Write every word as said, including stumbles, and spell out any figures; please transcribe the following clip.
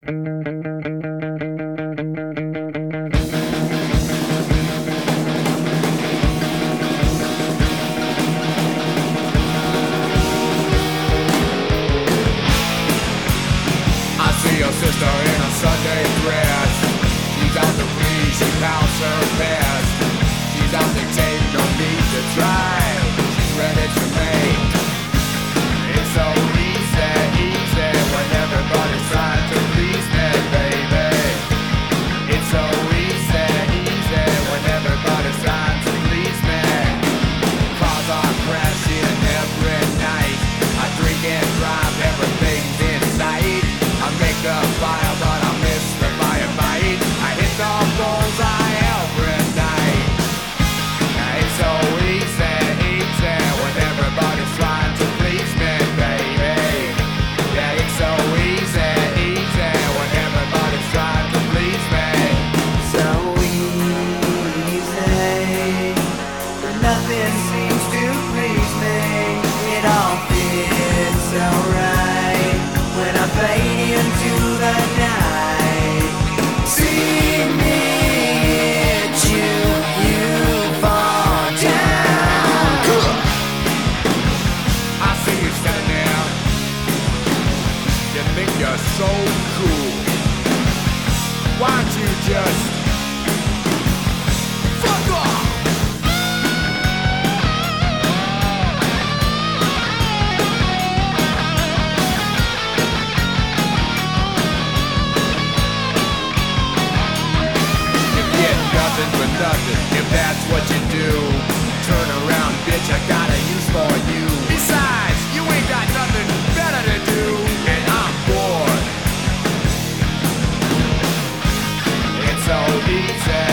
See your sister in a Sunday dress. She's out to please, she pounds her best. She's out dictating, no need to try. She's ready to make. It's so easy, easy when everybody's trying to please me, baby. It's so easy, easy when everybody's trying to please me. Cars are crashing every night. I drink and drive, everything's in sight. I make the fire, but I miss the firefight. I hit the bullseye every night. It's so easy, easy when everybody's trying to please me, baby. Yeah, it's so easy, easy when everybody's trying to please me. So easy, nothing seems to please me. It all feels so right when I fade into the night. See me hit you, you fall down. I see you standing there. You think you're so cool. Why don't you just fuck off? Nothing for nothing, if that's what you do. Turn around, bitch, I got a use for you. Besides, you ain't got nothing better to do, and I'm bored. It's so easy.